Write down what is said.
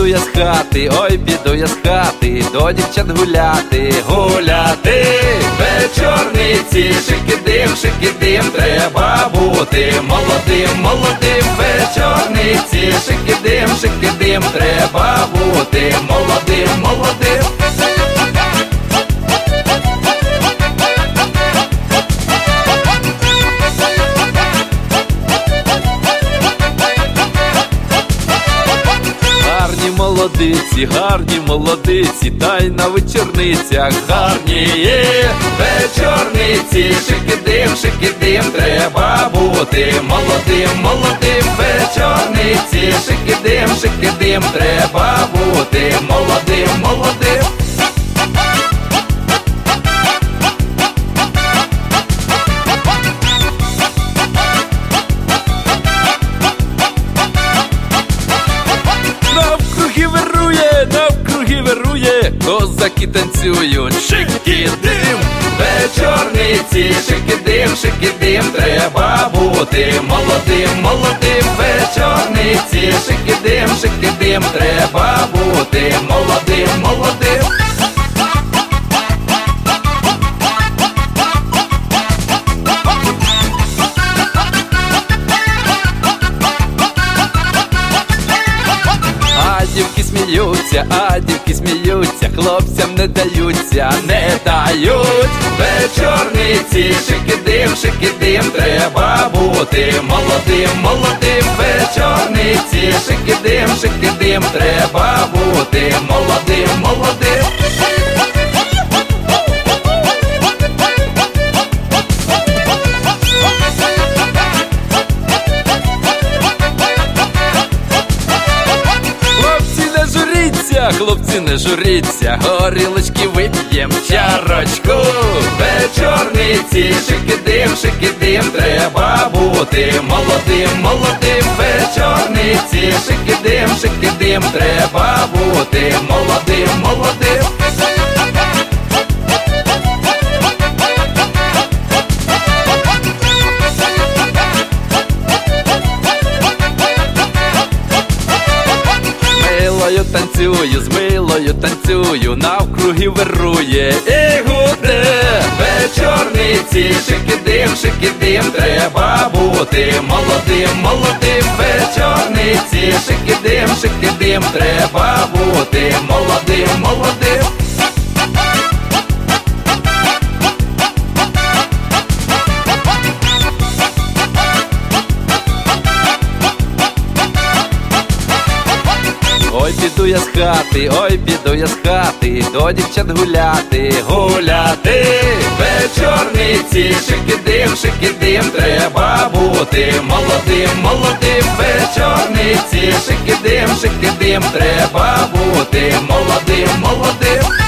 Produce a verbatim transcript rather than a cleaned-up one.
я з хати, ой, піду я з хати, до дівчат гуляти, гуляти. Вечорниці, шикидим, шикидим, треба бути молодим, молодим. Вечорниці, шикидим, шикидим, треба бути молодим, молодим. Гарні молодиці, гарні молодиці, та й на вечорницях гарні є. Вечорниці, шикидим, шикидим, треба бути молодим, молодим. Вечорниці, шикидим, шикидим, треба бути молодим, молодим. Навкруги вирує, навкруги вирує, козаки танцюють, шикидим. Вечорниці, шикидим, шикидим, треба бути молодим, молодим. Вечорниці, шикидим, шикидим, треба бути молодим, молодим. А дівки сміються, а дівки сміються, хлопцям не даються, не дають. Вечорниці, шикидим, шикидим, треба бути молодим, молодим. Вечорниці, шикидим, шикидим, треба бути молодим, молодим. Хлопці, не журіться, горілочки вип'єм чарочку. Вечорниці, шикидим, шикидим, треба бути молодим, молодим. Вечорниці, шикидим, шикидим, треба бути молодим, молодим. Танцюю, з милою танцюю, навкруги вирує і гуде. Вечорниці, шикидим, шикидим, треба бути молодим, молодим. Вечорниці, шикидим, шикидим, треба бути молодим, молодим. Ой, піду я з хати, ой, піду я з хати, до дівчат гуляти, гуляти. Вечорниці, шикидим, шикидим, треба бути молодим, молодим. Вечорниці, шикидим, шикидим, треба бути молодим, молодим.